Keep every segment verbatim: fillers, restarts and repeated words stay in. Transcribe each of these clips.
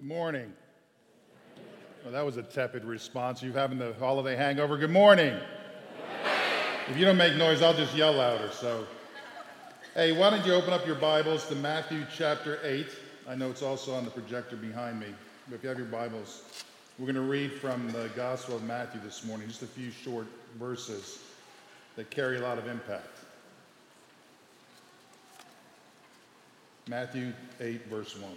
Good morning. Well, that was a tepid response. You having the holiday hangover? Good morning. If you don't make noise, I'll just yell louder. So, hey, why don't you open up your Bibles to Matthew chapter eight? I know it's also on the projector behind me. But if you have your Bibles, we're going to read from the Gospel of Matthew this morning, just a few short verses that carry a lot of impact. Matthew eight, verse one.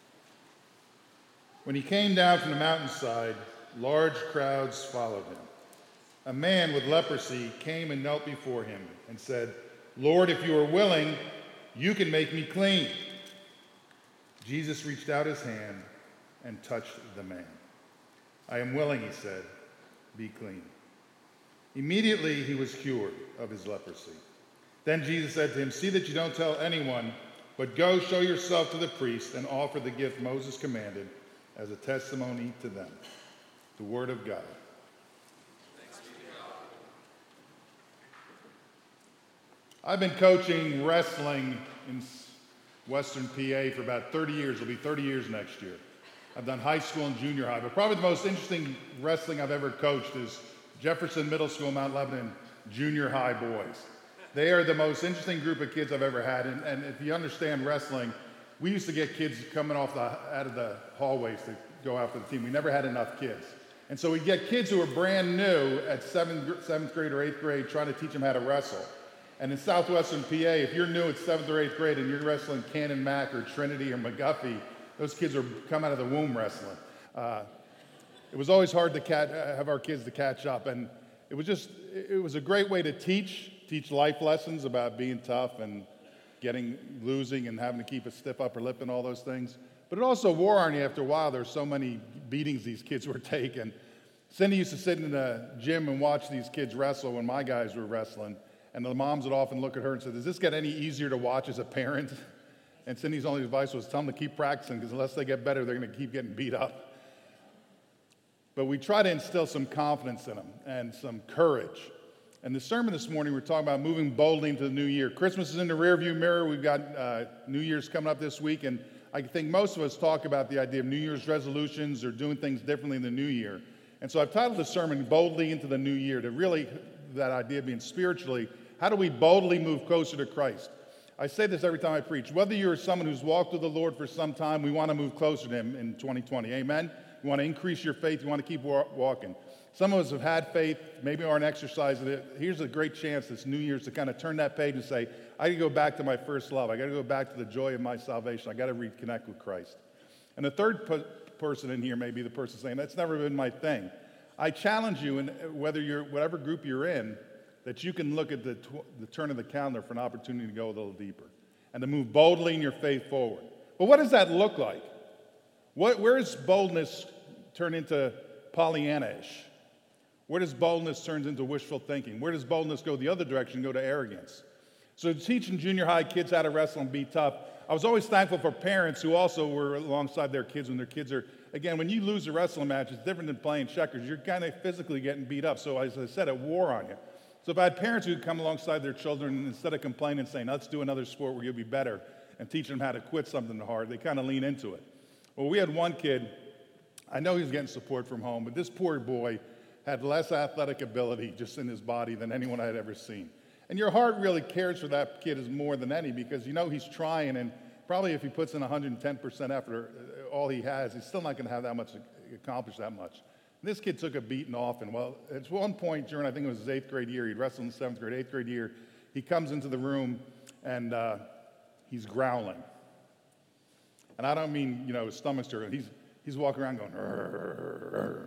When he came down from the mountainside, large crowds followed him. A man with leprosy came and knelt before him and said, "Lord, if you are willing, you can make me clean." Jesus reached out his hand and touched the man. "I am willing," he said, "be clean." Immediately he was cured of his leprosy. Then Jesus said to him, "See that you don't tell anyone, but go show yourself to the priest and offer the gift Moses commanded as a testimony to them." The word of God. Thanks be to God. I've been coaching wrestling in Western P A for about thirty years. It'll be thirty years next year. I've done high school and junior high, but probably the most interesting wrestling I've ever coached is Jefferson Middle School, Mount Lebanon junior high boys. They are the most interesting group of kids I've ever had, and, and if you understand wrestling, we used to get kids coming off the, out of the hallways to go after the team. We never had enough kids. And so we'd get kids who were brand new at seventh, seventh grade or eighth grade trying to teach them how to wrestle. And in southwestern P A, if you're new at seventh or eighth grade and you're wrestling Cannon Mac or Trinity or McGuffey, those kids are come out of the womb wrestling. Uh, it was always hard to cat, uh, have our kids to catch up. And it was just, it was a great way to teach, teach life lessons about being tough and getting, losing and having to keep a stiff upper lip and all those things. But it also wore on you after a while. There's so many beatings these kids were taking. Cindy used to sit in the gym and watch these kids wrestle when my guys were wrestling. And the moms would often look at her and say, "Does this get any easier to watch as a parent?" And Cindy's only advice was tell them to keep practicing, because unless they get better, they're going to keep getting beat up. But we try to instill some confidence in them and some courage. And the sermon this morning, we're talking about moving boldly into the new year. Christmas is in the rearview mirror. We've got uh, New Year's coming up this week, and I think most of us talk about the idea of New Year's resolutions or doing things differently in the new year. And so I've titled the sermon, Boldly into the New Year, to really, that idea being spiritually, how do we boldly move closer to Christ? I say this every time I preach. Whether you're someone who's walked with the Lord for some time, we want to move closer to Him in twenty twenty. Amen? You want to increase your faith. You want to keep wa- walking. Some of us have had faith, maybe aren't exercising it. Here's a great chance this New Year's to kind of turn that page and say, I got to go back to my first love. I got to go back to the joy of my salvation. I got to reconnect with Christ. And the third pe- person in here may be the person saying, that's never been my thing. I challenge you, and whether you're whatever group you're in, that you can look at the, tw- the turn of the calendar for an opportunity to go a little deeper and to move boldly in your faith forward. But what does that look like? What, where does boldness turn into Pollyanna-ish? Where does boldness turn into wishful thinking? Where does boldness go the other direction, go to arrogance? So teaching junior high kids how to wrestle and be tough, I was always thankful for parents who also were alongside their kids when their kids are, again, when you lose a wrestling match, it's different than playing checkers. You're kind of physically getting beat up. So as I said, it wore on you. So if I had parents who would come alongside their children and instead of complaining and saying, let's do another sport where you'll be better, and teach them how to quit something hard, they kind of lean into it. Well, we had one kid, I know he was getting support from home, but this poor boy had less athletic ability just in his body than anyone I had ever seen. And your heart really cares for that kid as more than any, because you know he's trying, and probably if he puts in one hundred ten percent effort, all he has, he's still not going to have that much, accomplish that much. And this kid took a beating off, and well, at one point during, I think it was his eighth grade year, he'd wrestled in seventh grade, eighth grade year, he comes into the room, and uh, he's growling. And I don't mean, you know, his stomach's stirring. He's, he's walking around going, "Rrr, rrr."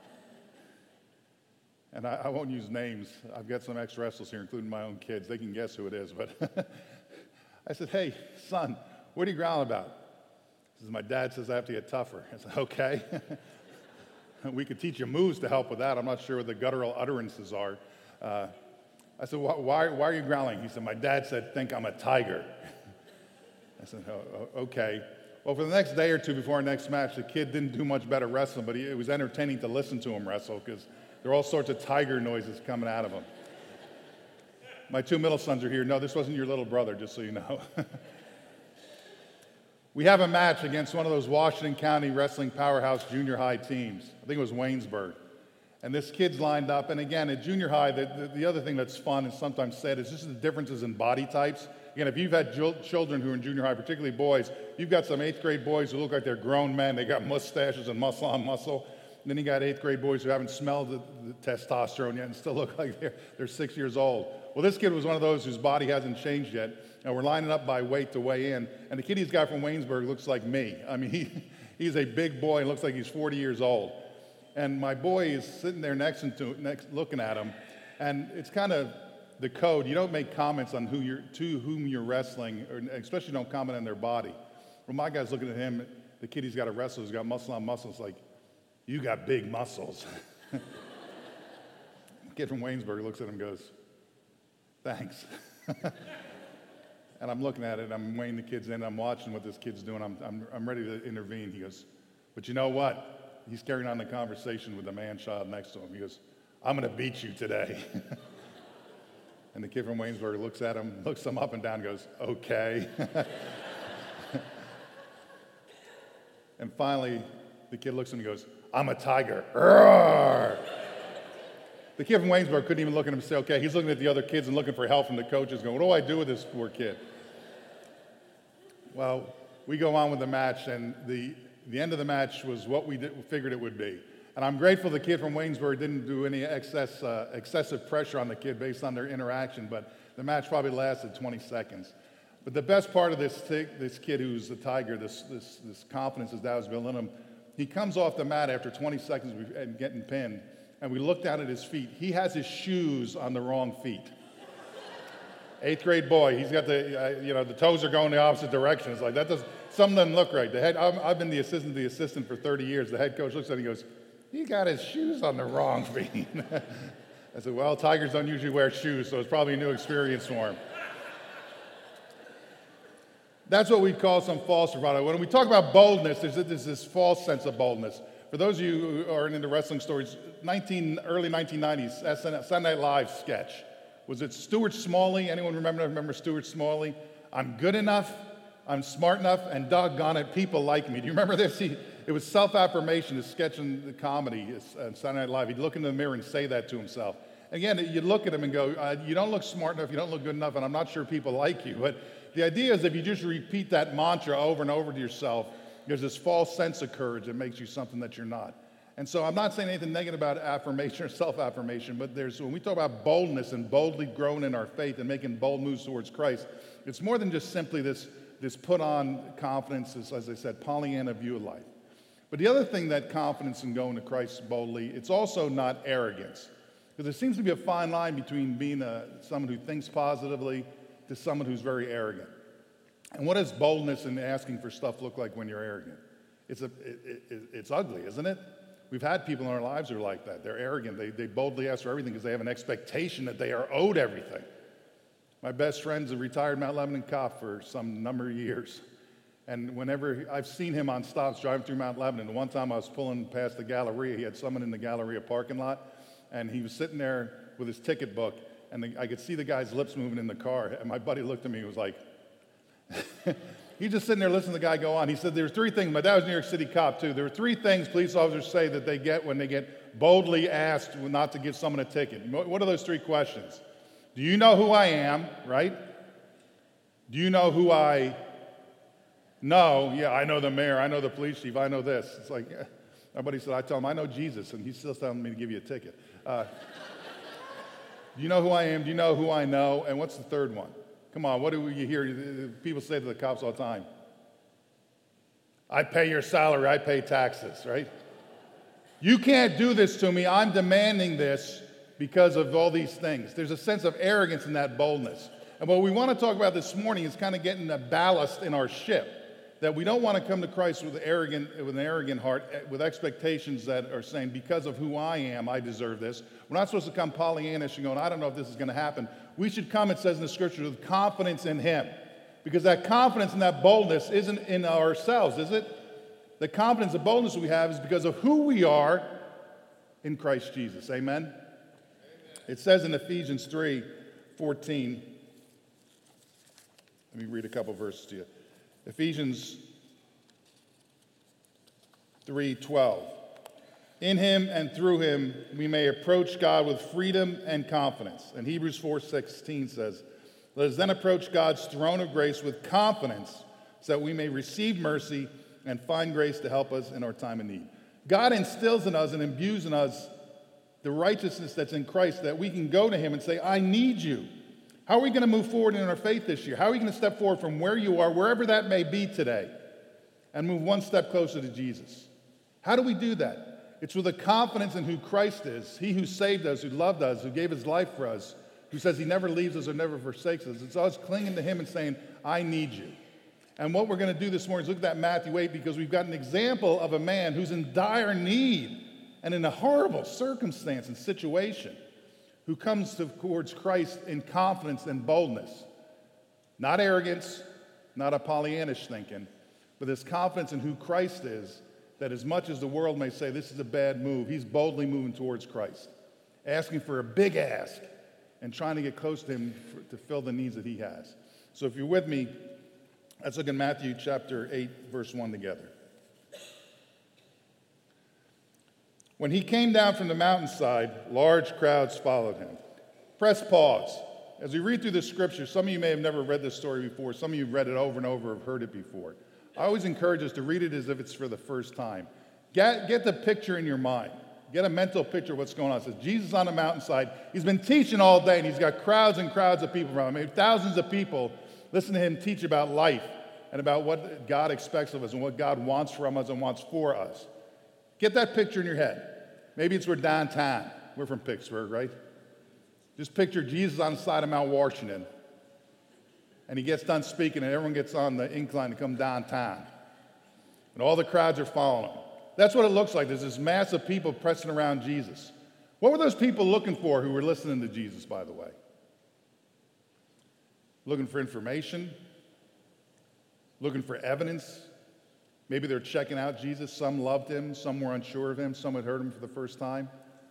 And I, I won't use names. I've got some ex-wrestlers here, including my own kids. They can guess who it is. But I said, "Hey, son, what are you growling about?" He says, "My dad says I have to get tougher." I said, "Okay." We could teach you moves to help with that. I'm not sure what the guttural utterances are. Uh, I said, why, why, why are you growling? He said, "My dad said, think I'm a tiger." I said, oh, okay. Well, for the next day or two before our next match, the kid didn't do much better wrestling, but he, it was entertaining to listen to him wrestle because there were all sorts of tiger noises coming out of him. My two middle sons are here. No, this wasn't your little brother, just so you know. We have a match against one of those Washington County wrestling powerhouse junior high teams. I think it was Waynesburg. And this kid's lined up. And again, at junior high, the, the, the other thing that's fun and sometimes said is just the differences in body types. Again, if you've had children who are in junior high, particularly boys, you've got some eighth grade boys who look like they're grown men. They got mustaches and muscle on muscle. And then you got eighth grade boys who haven't smelled the, the testosterone yet and still look like they're, they're six years old. Well, this kid was one of those whose body hasn't changed yet. And we're lining up by weight to weigh in. And the kid he's got from Waynesburg looks like me. I mean, he, he's a big boy and looks like he's forty years old. And my boy is sitting there next to next, looking at him. And it's kind of the code. You don't make comments on who you're, to whom you're wrestling, or especially don't comment on their body. Well, my guy's looking at him. The kid he's got to wrestle has got muscle on muscle. It's like, you got big muscles. The kid from Waynesburg looks at him and goes, thanks. And I'm looking at it, I'm weighing the kids in, I'm watching what this kid's doing, I'm, I'm, I'm ready to intervene. He goes, but you know what? He's carrying on the conversation with the man-child next to him. He goes, I'm going to beat you today. And the kid from Waynesburg looks at him, looks him up and down and goes, okay. And finally, the kid looks at him and goes, I'm a tiger. Roar! The kid from Waynesburg couldn't even look at him and say, okay. He's looking at the other kids and looking for help from the coaches, going, what do I do with this poor kid? Well, we go on with the match, and the, the end of the match was what we did, figured it would be. And I'm grateful the kid from Waynesburg didn't do any excess, uh, excessive pressure on the kid based on their interaction, but the match probably lasted twenty seconds. But the best part of this, t- this kid who's the tiger, this, this, this confidence his dad was building in him, he comes off the mat after twenty seconds and getting pinned, and we look down at his feet. He has his shoes on the wrong feet. Eighth grade boy, he's got the, uh, you know, the toes are going the opposite direction. It's like, that does, something doesn't look right. The head, I've, I've been the assistant to the assistant for thirty years. The head coach looks at him and goes, he got his shoes on the wrong feet. I said, well, tigers don't usually wear shoes, so it's probably a new experience for him. That's what we call some false bravado. When we talk about boldness, there's, there's this false sense of boldness. For those of you who are into wrestling stories, nineteen, early nineteen nineties, Saturday Night Live sketch. Was it Stuart Smalley? Anyone remember, remember Stuart Smalley? I'm good enough, I'm smart enough, and doggone it, people like me. Do you remember this? He, it was self-affirmation, his sketch in the comedy, uh, Saturday Night Live. He'd look in the mirror and say that to himself. Again, you look at him and go, uh, you don't look smart enough, you don't look good enough, and I'm not sure people like you. But the idea is if you just repeat that mantra over and over to yourself, there's this false sense of courage that makes you something that you're not. And so I'm not saying anything negative about affirmation or self-affirmation, but there's when we talk about boldness and boldly growing in our faith and making bold moves towards Christ, it's more than just simply this, this put-on confidence, this, as I said, Pollyanna view of life. But the other thing that confidence in going to Christ boldly, it's also not arrogance. Because there seems to be a fine line between being a, someone who thinks positively to someone who's very arrogant. And what does boldness and asking for stuff look like when you're arrogant? It's, a, it, it, it's ugly, isn't it? We've had people in our lives who are like that. They're arrogant. They, they boldly ask for everything because they have an expectation that they are owed everything. My best friend's a retired Mount Lebanon cop for some number of years. And whenever I've seen him on stops driving through Mount Lebanon, one time I was pulling past the Galleria. He had someone in the Galleria parking lot, and he was sitting there with his ticket book, and the, I could see the guy's lips moving in the car. And my buddy looked at me and was like, he's just sitting there listening to the guy go on. He said, there were three things. My dad was a New York City cop, too. There were three things police officers say that they get when they get boldly asked not to give someone a ticket. What are those three questions? Do you know who I am, right? Do you know who I know? Yeah, I know the mayor. I know the police chief. I know this. It's like, eh. My buddy said, I tell him, I know Jesus, and he's still telling me to give you a ticket. Uh, do you know who I am? Do you know who I know? And what's the third one? Come on, what do you hear? People say to the cops all the time, I pay your salary, I pay taxes, right? You can't do this to me. I'm demanding this because of all these things. There's a sense of arrogance in that boldness. And what we want to talk about this morning is kind of getting the ballast in our ship, that we don't want to come to Christ with, arrogant, with an arrogant heart, with expectations that are saying, because of who I am, I deserve this. We're not supposed to come Pollyannish and going, I don't know if this is going to happen. We should come, it says in the Scripture, with confidence in Him. Because that confidence and that boldness isn't in ourselves, is it? The confidence and boldness we have is because of who we are in Christ Jesus. Amen? Amen. It says in Ephesians three fourteen, let me read a couple verses to you. Ephesians three twelve. In him and through him we may approach God with freedom and confidence. And Hebrews four sixteen says, let us then approach God's throne of grace with confidence so that we may receive mercy and find grace to help us in our time of need. God instills in us and imbues in us the righteousness that's in Christ, that we can go to him and say, I need you. How are we going to move forward in our faith this year? How are we going to step forward from where you are, wherever that may be today, and move one step closer to Jesus? How do we do that? It's with a confidence in who Christ is, he who saved us, who loved us, who gave his life for us, who says he never leaves us or never forsakes us. It's us clinging to him and saying, I need you. And what we're going to do this morning is look at that Matthew eight, because we've got an example of a man who's in dire need and in a horrible circumstance and situation, who comes to, towards Christ in confidence and boldness. Not arrogance, not a Pollyannish thinking, but this confidence in who Christ is, that as much as the world may say this is a bad move, he's boldly moving towards Christ, asking for a big ask and trying to get close to him for, to fill the needs that he has. So if you're with me, let's look at Matthew chapter eight, verse one together. When he came down from the mountainside, large crowds followed him. Press pause. As we read through the scripture, some of you may have never read this story before. Some of you have read it over and over, have heard it before. I always encourage us to read it as if it's for the first time. Get, get the picture in your mind. Get a mental picture of what's going on. It says Jesus on the mountainside. He's been teaching all day, and he's got crowds and crowds of people around him. Maybe thousands of people listen to him teach about life and about what God expects of us and what God wants from us and wants for us. Get that picture in your head. Maybe it's we're downtown. We're from Pittsburgh, right? Just picture Jesus on the side of Mount Washington. And he gets done speaking, and everyone gets on the incline to come downtown. And all the crowds are following him. That's what it looks like. There's this mass of people pressing around Jesus. What were those people looking for who were listening to Jesus, by the way? Looking for information? Looking for evidence? Maybe they're checking out Jesus. Some loved him. Some were unsure of him. Some had heard him for the first time.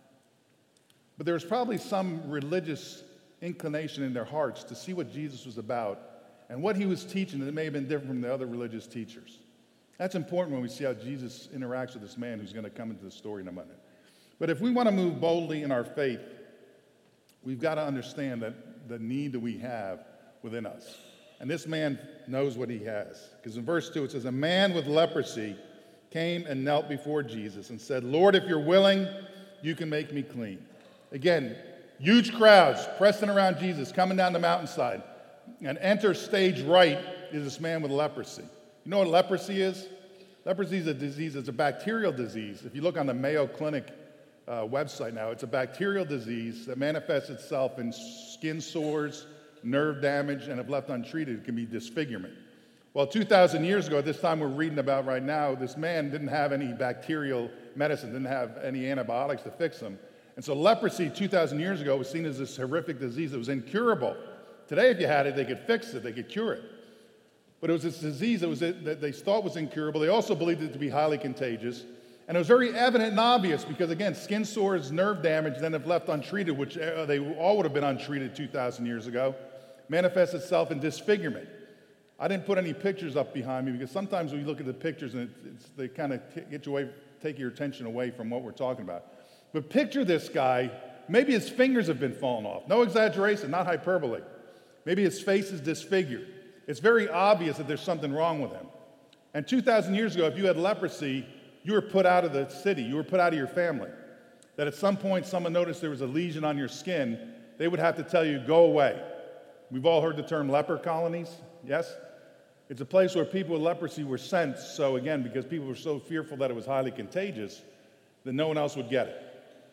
But there was probably some religious inclination in their hearts to see what Jesus was about and what he was teaching that may have been different from the other religious teachers. That's important when we see how Jesus interacts with this man who's going to come into the story in a minute. But if we want to move boldly in our faith, we've got to understand that the need that we have within us. And this man knows what he has. Because in verse two it says, a man with leprosy came and knelt before Jesus and said, Lord, if you're willing, you can make me clean. Again, huge crowds pressing around Jesus, coming down the mountainside. And enter stage right is this man with leprosy. You know what leprosy is? Leprosy is a disease. It's a bacterial disease. If you look on the Mayo Clinic uh, website now, it's a bacterial disease that manifests itself in skin sores, nerve damage, and if left untreated, it can be disfigurement. Well, two thousand years ago, at this time we're reading about right now, this man didn't have any bacterial medicine, didn't have any antibiotics to fix him. And so leprosy two thousand years ago was seen as this horrific disease that was incurable. Today, if you had it, they could fix it, they could cure it. But it was this disease that, was, that they thought was incurable. They also believed it to be highly contagious. And it was very evident and obvious because, again, skin sores, nerve damage, then if left untreated, which they all would have been untreated two thousand years ago, manifests itself in disfigurement. I didn't put any pictures up behind me because sometimes when you look at the pictures, and it's, it's, they kind of t- get you away, take your attention away from what we're talking about. But picture this guy, maybe his fingers have been falling off. No exaggeration, not hyperbole. Maybe his face is disfigured. It's very obvious that there's something wrong with him. And two thousand years ago, if you had leprosy, you were put out of the city. You were put out of your family. That at some point, someone noticed there was a lesion on your skin, they would have to tell you, go away. We've all heard the term leper colonies, yes? It's a place where people with leprosy were sent, so again, because people were so fearful that it was highly contagious, that no one else would get it.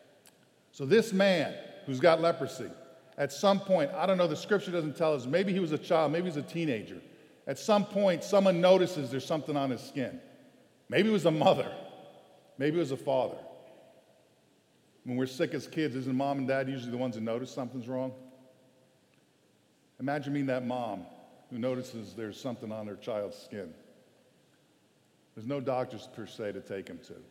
So this man who's got leprosy, at some point, I don't know, the scripture doesn't tell us, maybe he was a child, maybe he was a teenager. At some point, someone notices there's something on his skin. Maybe it was a mother. Maybe it was a father. When we're sick as kids, isn't mom and dad usually the ones who notice something's wrong? Imagine being that mom who notices there's something on her child's skin. There's no doctors per se to take him to.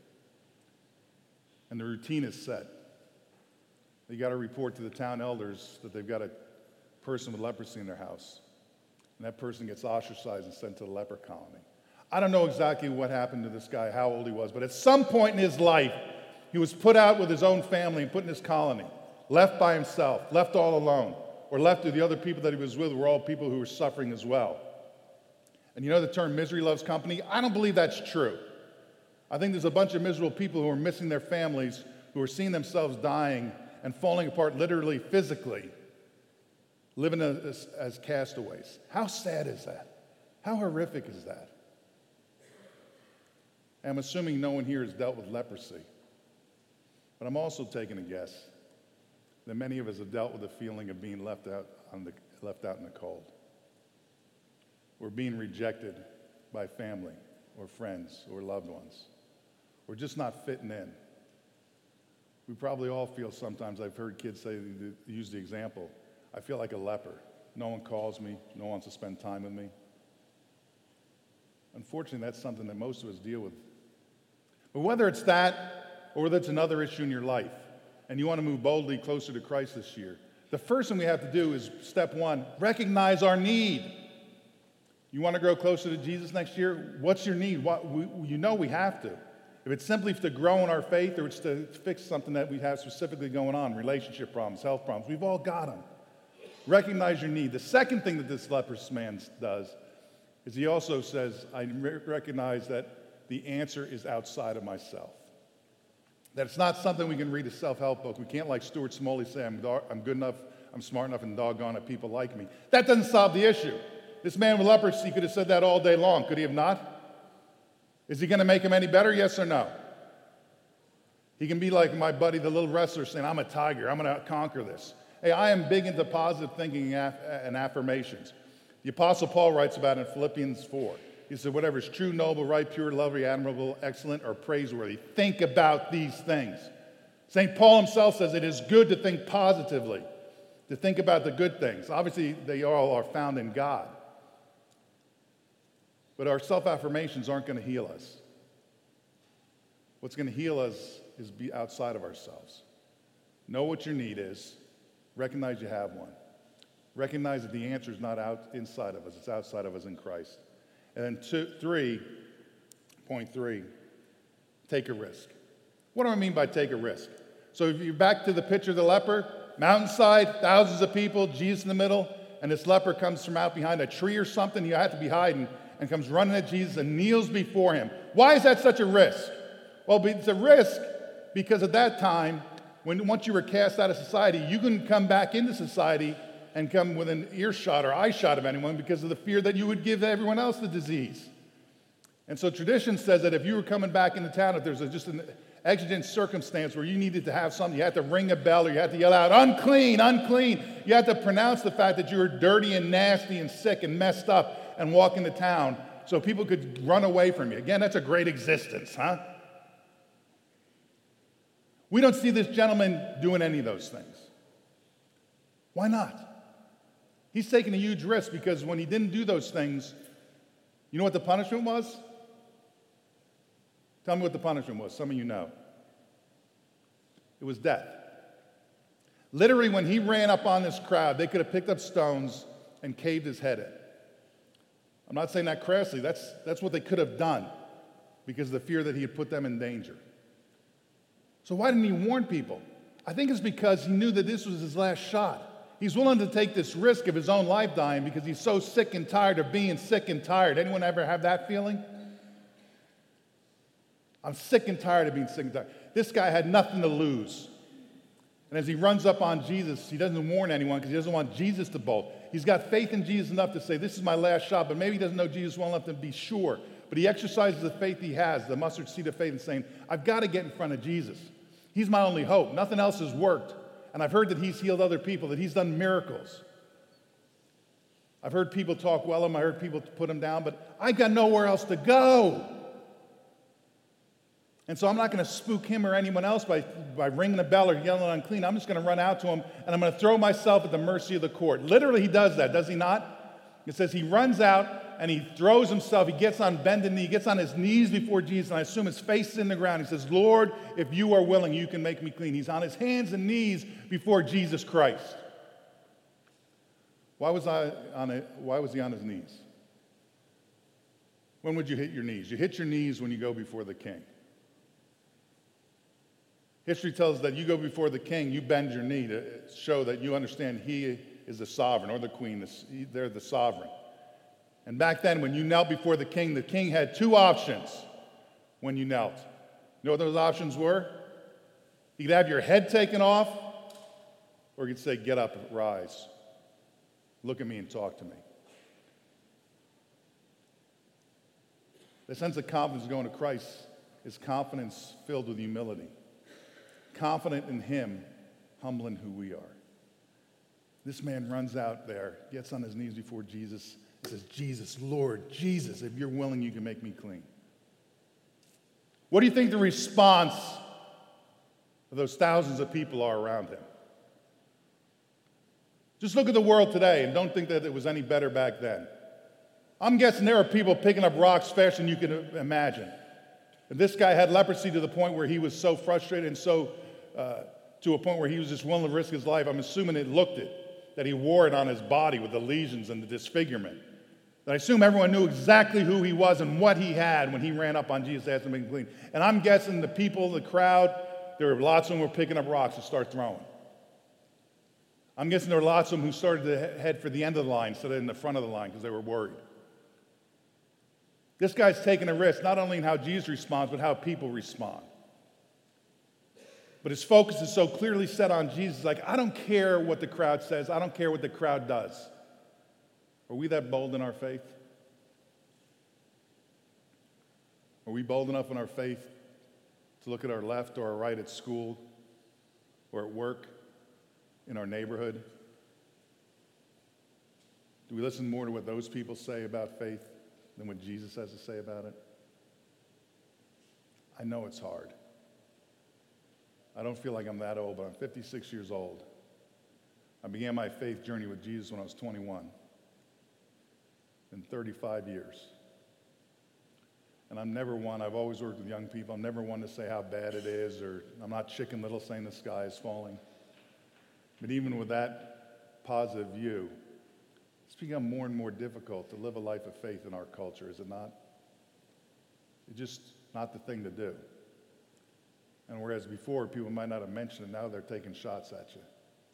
And the routine is set. They got to report to the town elders that they've got a person with leprosy in their house. And that person gets ostracized and sent to the leper colony. I don't know exactly what happened to this guy, how old he was, but at some point in his life, he was put out with his own family and put in his colony, left by himself, left all alone, or left with the other people that he was with were all people who were suffering as well. And you know the term misery loves company? I don't believe that's true. I think there's a bunch of miserable people who are missing their families, who are seeing themselves dying and falling apart literally, physically, living as, as castaways. How sad is that? How horrific is that? I'm assuming no one here has dealt with leprosy. But I'm also taking a guess that many of us have dealt with the feeling of being left out, on the, left out in the cold. We're being rejected by family or friends or loved ones. We're just not fitting in. We probably all feel sometimes, I've heard kids say, use the example, I feel like a leper. No one calls me, no one wants to spend time with me. Unfortunately, that's something that most of us deal with. But whether it's that or whether it's another issue in your life, and you want to move boldly closer to Christ this year, the first thing we have to do is, step one, recognize our need. You want to grow closer to Jesus next year? What's your need? What, we, you know we have to. If it's simply to grow in our faith or it's to fix something that we have specifically going on, relationship problems, health problems, we've all got them. Recognize your need. The second thing that this leprous man does is he also says, I recognize that the answer is outside of myself. That it's not something we can read a self-help book. We can't, like Stuart Smalley, say, I'm, do- I'm good enough, I'm smart enough, and doggone it, people like me. That doesn't solve the issue. This man with leprosy could have said that all day long. Could he have not? Is he going to make him any better? Yes or no? He can be like my buddy, the little wrestler, saying, I'm a tiger. I'm going to conquer this. Hey, I am big into positive thinking and affirmations. The Apostle Paul writes about it in Philippians four. He said, whatever is true, noble, right, pure, lovely, admirable, excellent, or praiseworthy, think about these things. Saint Paul himself says it is good to think positively, to think about the good things. Obviously, they all are found in God. But our self-affirmations aren't going to heal us. What's going to heal us is be outside of ourselves. Know what your need is. Recognize you have one. Recognize that the answer is not out inside of us. It's outside of us in Christ. And then two, three, point three, take a risk. What do I mean by take a risk? So if you're back to the picture of the leper, mountainside, thousands of people, Jesus in the middle, and this leper comes from out behind a tree or something, you have to be hiding, and comes running at Jesus and kneels before him. Why is that such a risk? Well, it's a risk because at that time, when once you were cast out of society, you couldn't come back into society and come within earshot or eyeshot of anyone because of the fear that you would give everyone else the disease. And so tradition says that if you were coming back into town, if there's a, just an exigent circumstance where you needed to have something, you had to ring a bell or you had to yell out, unclean, unclean. You had to pronounce the fact that you were dirty and nasty and sick and messed up and walk into town so people could run away from you. Again, that's a great existence, huh? We don't see this gentleman doing any of those things. Why not? He's taking a huge risk because when he didn't do those things, you know what the punishment was? Tell me what the punishment was. Some of you know. It was death. Literally, when he ran up on this crowd, they could have picked up stones and caved his head in. I'm not saying that crassly. That's, that's what they could have done because of the fear that he had put them in danger. So why didn't he warn people? I think it's because he knew that this was his last shot. He's willing to take this risk of his own life dying because he's so sick and tired of being sick and tired. Anyone ever have that feeling? I'm sick and tired of being sick and tired. This guy had nothing to lose. And as he runs up on Jesus, he doesn't warn anyone because he doesn't want Jesus to bolt. He's got faith in Jesus enough to say, this is my last shot, but maybe he doesn't know Jesus well enough to be sure. But he exercises the faith he has, the mustard seed of faith, and saying, I've got to get in front of Jesus. He's my only hope. Nothing else has worked. And I've heard that he's healed other people, that he's done miracles. I've heard people talk well of him. I heard people put him down, but I got nowhere else to go. And so I'm not going to spook him or anyone else by, by ringing a bell or yelling unclean. I'm just going to run out to him, and I'm going to throw myself at the mercy of the court. Literally, he does that, does he not? It says he runs out, and he throws himself. He gets on bended knee. He gets on his knees before Jesus, and I assume his face is in the ground. He says, Lord, if you are willing, you can make me clean. He's on his hands and knees before Jesus Christ. Why was, I on a, why was he on his knees? When would you hit your knees? You hit your knees when you go before the king. History tells us that you go before the king, you bend your knee to show that you understand he is the sovereign, or the queen, they're the sovereign. And back then, when you knelt before the king, the king had two options when you knelt. You know what those options were? You could have your head taken off, or you could say, get up, rise. Look at me and talk to me. The sense of confidence going to Christ is confidence filled with humility. Confident in him, humbling who we are. This man runs out there, gets on his knees before Jesus, and says, Jesus, Lord, Jesus, if you're willing, you can make me clean. What do you think the response of those thousands of people are around him? Just look at the world today and don't think that it was any better back then. I'm guessing there are people picking up rocks faster than you can imagine. And this guy had leprosy to the point where he was so frustrated and so uh, to a point where he was just willing to risk his life. I'm assuming it looked it, that he wore it on his body with the lesions and the disfigurement. That I assume everyone knew exactly who he was and what he had when he ran up on Jesus to ask him to make him clean. And I'm guessing the people, the crowd, there were lots of them who were picking up rocks to start throwing. I'm guessing there were lots of them who started to head for the end of the line instead of in the front of the line because they were worried. This guy's taking a risk, not only in how Jesus responds, but how people respond. But his focus is so clearly set on Jesus, like, I don't care what the crowd says. I don't care what the crowd does. Are we that bold in our faith? Are we bold enough in our faith to look at our left or our right at school or at work, in our neighborhood? Do we listen more to what those people say about faith than what Jesus has to say about it? I know it's hard. I don't feel like I'm that old, but I'm fifty-six years old. I began my faith journey with Jesus when I was twenty-one. In thirty-five years. And I'm never one, I've always worked with young people, I'm never one to say how bad it is, or I'm not Chicken Little saying the sky is falling. But even with that positive view, it's become more and more difficult to live a life of faith in our culture, is it not? It's just not the thing to do. And whereas before people might not have mentioned it, now they're taking shots at you.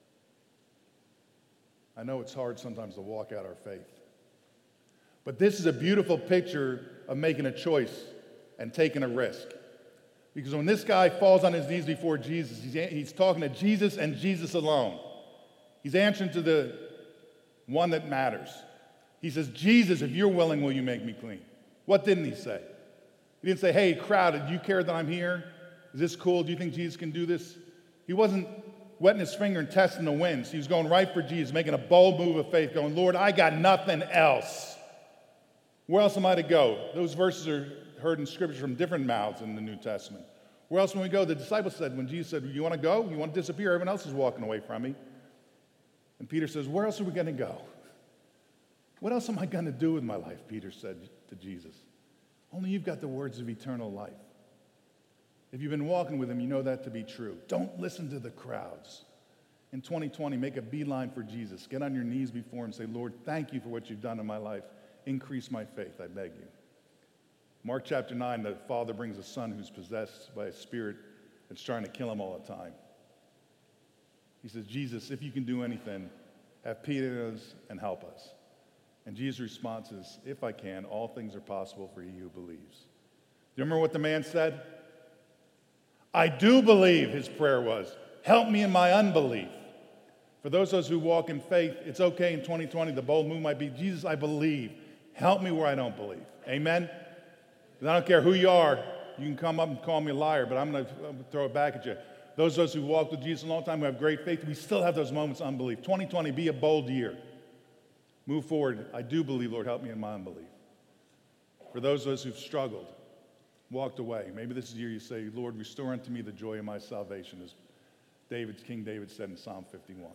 I know it's hard sometimes to walk out our faith. But this is a beautiful picture of making a choice and taking a risk. Because when this guy falls on his knees before Jesus, he's, he's talking to Jesus and Jesus alone. He's answering to the one that matters. He says, Jesus, if you're willing, will you make me clean? What didn't he say? He didn't say, hey, crowd, do you care that I'm here? Is this cool? Do you think Jesus can do this? He wasn't wetting his finger and testing the winds. He was going right for Jesus, making a bold move of faith, going, Lord, I got nothing else. Where else am I to go? Those verses are heard in Scripture from different mouths in the New Testament. Where else can we go? The disciples said, when Jesus said, you want to go? You want to disappear? Everyone else is walking away from me. And Peter says, where else are we going to go? What else am I going to do with my life? Peter said to Jesus. Only you've got the words of eternal life. If you've been walking with him, you know that to be true. Don't listen to the crowds. In twenty twenty, make a beeline for Jesus. Get on your knees before him and say, Lord, thank you for what you've done in my life. Increase my faith, I beg you. Mark chapter nine, the father brings a son who's possessed by a spirit that's trying to kill him all the time. He says, Jesus, if you can do anything, have pity on us and help us. And Jesus' response is, if I can, all things are possible for he who believes. Do you remember what the man said? I do believe, his prayer was. Help me in my unbelief. For those of us who walk in faith, it's okay in twenty twenty, the bold move might be, Jesus, I believe. Help me where I don't believe. Amen? And I don't care who you are. You can come up and call me a liar, but I'm going to throw it back at you. Those of us who walked with Jesus a long time, who have great faith, we still have those moments of unbelief. twenty twenty, be a bold year. Move forward. I do believe, Lord, help me in my unbelief. For those of us who've struggled, walked away, maybe this is the year you say, Lord, restore unto me the joy of my salvation, as David, King David said in Psalm fifty-one.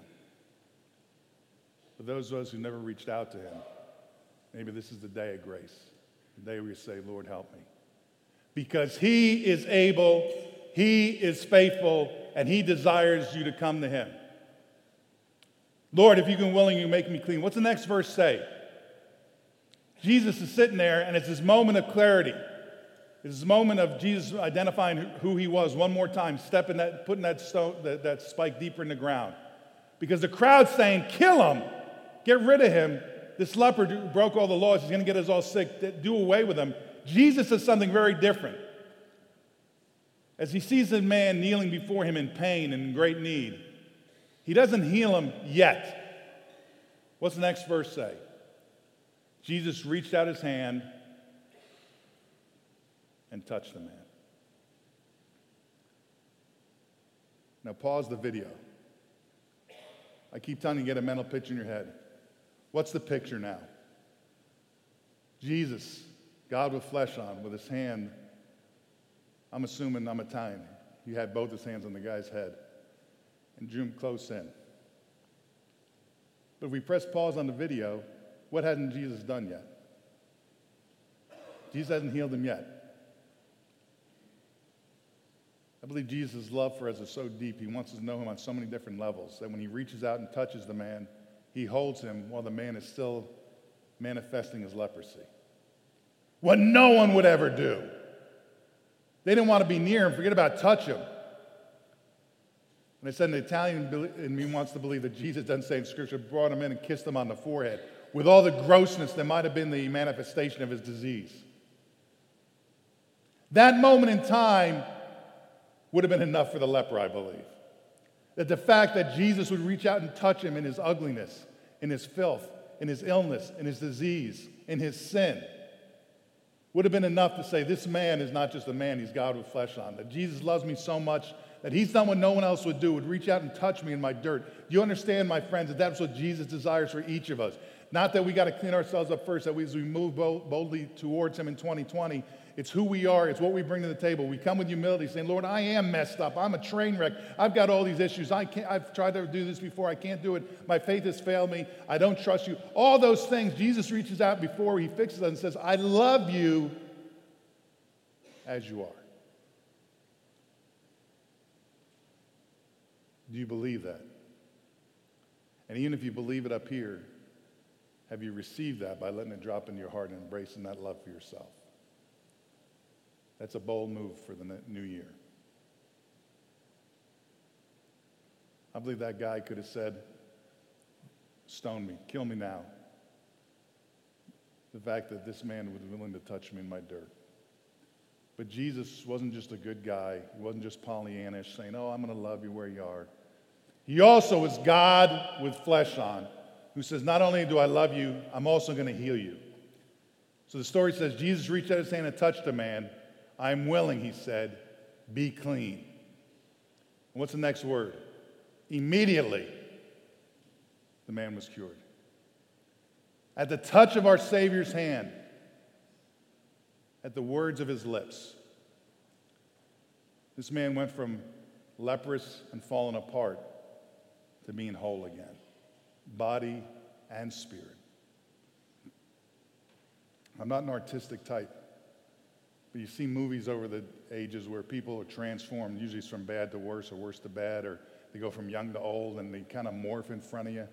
For those of us who never reached out to him, maybe this is the day of grace, the day where you say, Lord, help me. Because he is able, he is faithful, and he desires you to come to him. Lord, if you can willing, you make me clean. What's the next verse say? Jesus is sitting there, and it's this moment of clarity. It's this moment of Jesus identifying who he was one more time, stepping that, putting that stone, that, that spike deeper in the ground. Because the crowd's saying, kill him, get rid of him. This leper who broke all the laws, he's going to get us all sick, do away with him. Jesus says something very different. As he sees a man kneeling before him in pain and in great need, he doesn't heal him yet. What's the next verse say? Jesus reached out his hand and touched the man. Now pause the video. I keep telling you to get a mental picture in your head. What's the picture now? Jesus, God with flesh on, with his hand, I'm assuming I'm Italian. He had both his hands on the guy's head and drew him close in. But if we press pause on the video, what hasn't Jesus done yet? Jesus hasn't healed him yet. I believe Jesus' love for us is so deep, he wants us to know him on so many different levels, that when he reaches out and touches the man, he holds him while the man is still manifesting his leprosy. What no one would ever do. They didn't want to be near him, forget about touch him. And I said, the Italian in me wants to believe that Jesus doesn't say in Scripture, brought him in and kissed him on the forehead, with all the grossness that might have been the manifestation of his disease. That moment in time would have been enough for the leper, I believe. That the fact that Jesus would reach out and touch him in his ugliness, in his filth, in his illness, in his disease, in his sin, would have been enough to say, this man is not just a man, he's God with flesh on. That Jesus loves me so much that he's done what no one else would do, would reach out and touch me in my dirt. Do you understand, my friends, that that's what Jesus desires for each of us? Not that we got to clean ourselves up first, that we, as we move boldly towards him in twenty twenty, it's who we are, it's what we bring to the table. We come with humility saying, Lord, I am messed up. I'm a train wreck. I've got all these issues. I can't, I've tried to do this before. I can't do it. My faith has failed me. I don't trust you. All those things, Jesus reaches out before he fixes us and says, I love you as you are. Do you believe that? And even if you believe it up here, have you received that by letting it drop into your heart and embracing that love for yourself? That's a bold move for the new year. I believe that guy could have said, stone me, kill me now. The fact that this man was willing to touch me in my dirt. But Jesus wasn't just a good guy. He wasn't just Pollyannish saying, oh, I'm going to love you where you are. He also was God with flesh on, who says, not only do I love you, I'm also going to heal you. So the story says, Jesus reached out his hand and touched the man. I'm willing, he said, be clean. And what's the next word? Immediately, the man was cured. At the touch of our Savior's hand, at the words of his lips, this man went from leprous and fallen apart to being whole again, body and spirit. I'm not an artistic type, but you see movies over the ages where people are transformed. Usually it's from bad to worse or worse to bad, or they go from young to old and they kind of morph in front of you.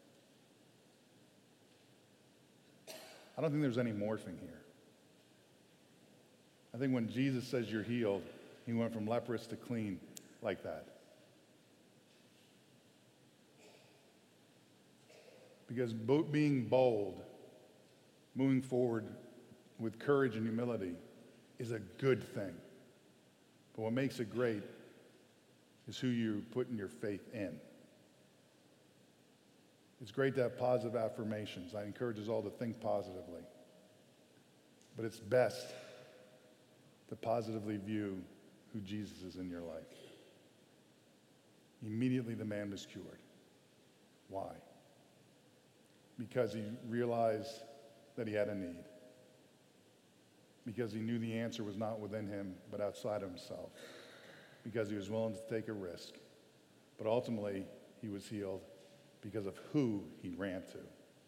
I don't think there's any morphing here. I think when Jesus says you're healed, he went from leprous to clean like that. Because being bold, moving forward with courage and humility is a good thing. But what makes it great is who you're putting your faith in. It's great to have positive affirmations. I encourage us all to think positively. But it's best to positively view who Jesus is in your life. Immediately the man was cured. Why? Because he realized that he had a need. Because he knew the answer was not within him, but outside of himself. Because he was willing to take a risk. But ultimately, he was healed because of who he ran to.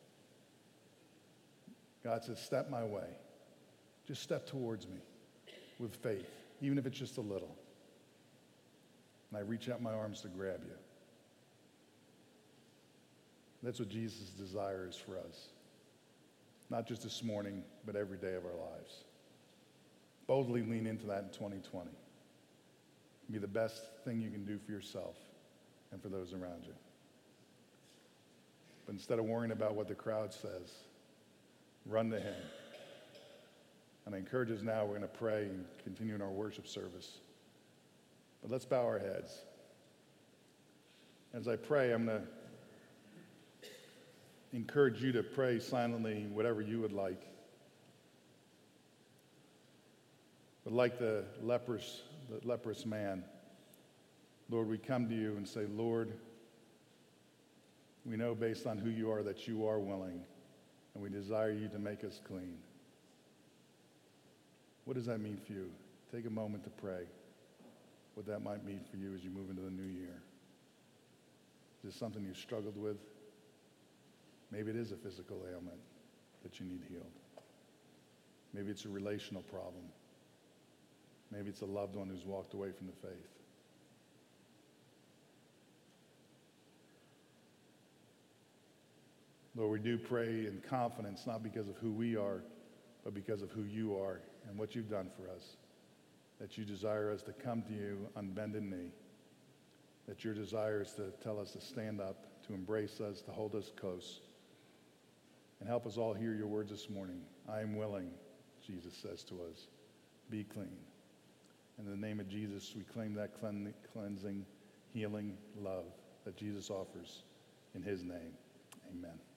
God says, step my way. Just step towards me with faith, even if it's just a little. And I reach out my arms to grab you. That's what Jesus' desire is for us. not just this morning, but every day of our lives. Boldly lean into that in twenty twenty. Be the best thing you can do for yourself and for those around you. But instead of worrying about what the crowd says, run to him. And I encourage us now, we're going to pray and continue in our worship service. But let's bow our heads. As I pray, I'm going to encourage you to pray silently whatever you would like. But like the leprous, the leprous man, Lord, we come to you and say, Lord, we know based on who you are that you are willing, and we desire you to make us clean. What does that mean for you? Take a moment to pray what that might mean for you as you move into the new year. Is this something you struggled with? Maybe it is a physical ailment that you need healed. Maybe it's a relational problem. Maybe it's a loved one who's walked away from the faith. Lord, we do pray in confidence, not because of who we are, but because of who you are and what you've done for us. That you desire us to come to you on bended knee. That your desire is to tell us to stand up, to embrace us, to hold us close. And help us all hear your words this morning. I am willing, Jesus says to us. Be clean. In the name of Jesus, we claim that cleansing, healing love that Jesus offers. In his name, amen.